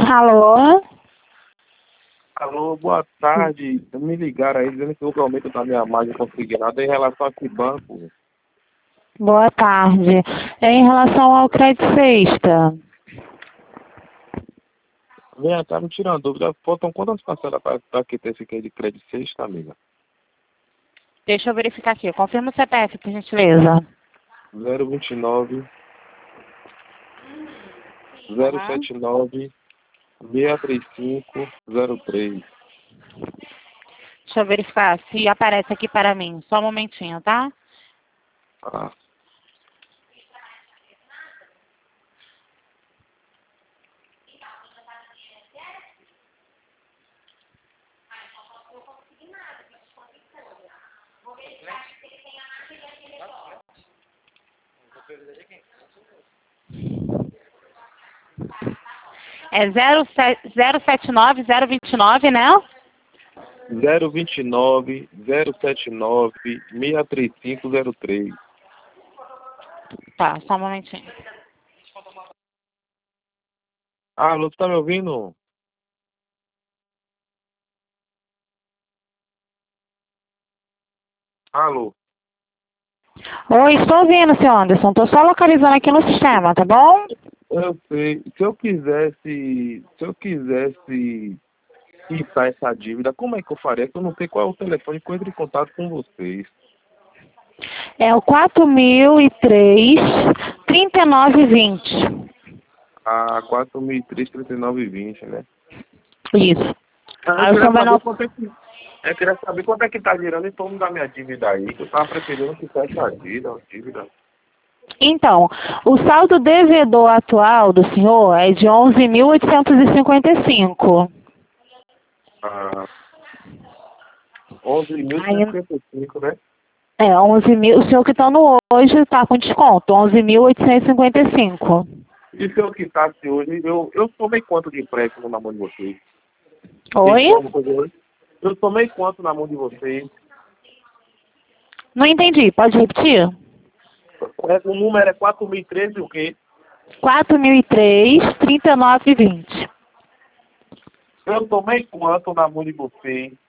Alô? Alô, boa tarde. Me ligaram aí dizendo que houve aumento da minha margem consignada em relação a que banco? Boa tarde. Em relação ao crédito sexta, Vem cá, me tirando uma dúvida. Faltam quantas parcelas para que ter esse aqui de crédito sexta, amiga? deixa eu verificar aqui. Confirma o CPF, por gentileza. 029 Aham. 079 635 03. Deixa eu verificar se aparece aqui para mim. Só um momentinho, tá? Ah, É 079 029, né? 029 079 635 03. Tá, só um momentinho. Alô, tu tá me ouvindo? Alô? Oi, estou ouvindo, senhor Anderson. Estou só localizando aqui no sistema, tá bom? Eu sei. Se eu quisesse quitar essa dívida, como é que eu faria? Que eu não sei qual é o telefone que eu entre em contato com vocês. É o 4003 3920. A 4.003, 39,20, né? Isso. Ah, Aí o senhor vai no... Eu queria saber quanto é que tá girando em torno da minha dívida aí, que eu tava pretendendo quitar essa dívida. Então, o saldo devedor atual do senhor é de 11.855. Ah, Aí, 11.155, né? 11 mil, o senhor que está no hoje está com desconto, 11.855. E se eu quitasse hoje, eu tomei quanto de empréstimo na mão de vocês? Tem Oi? como fazer hoje? Eu tomei quanto na mão de vocês? Não entendi, pode repetir? O número é 4.013 o quê? 4.003, 39,20. Eu tomei quanto na mão de vocês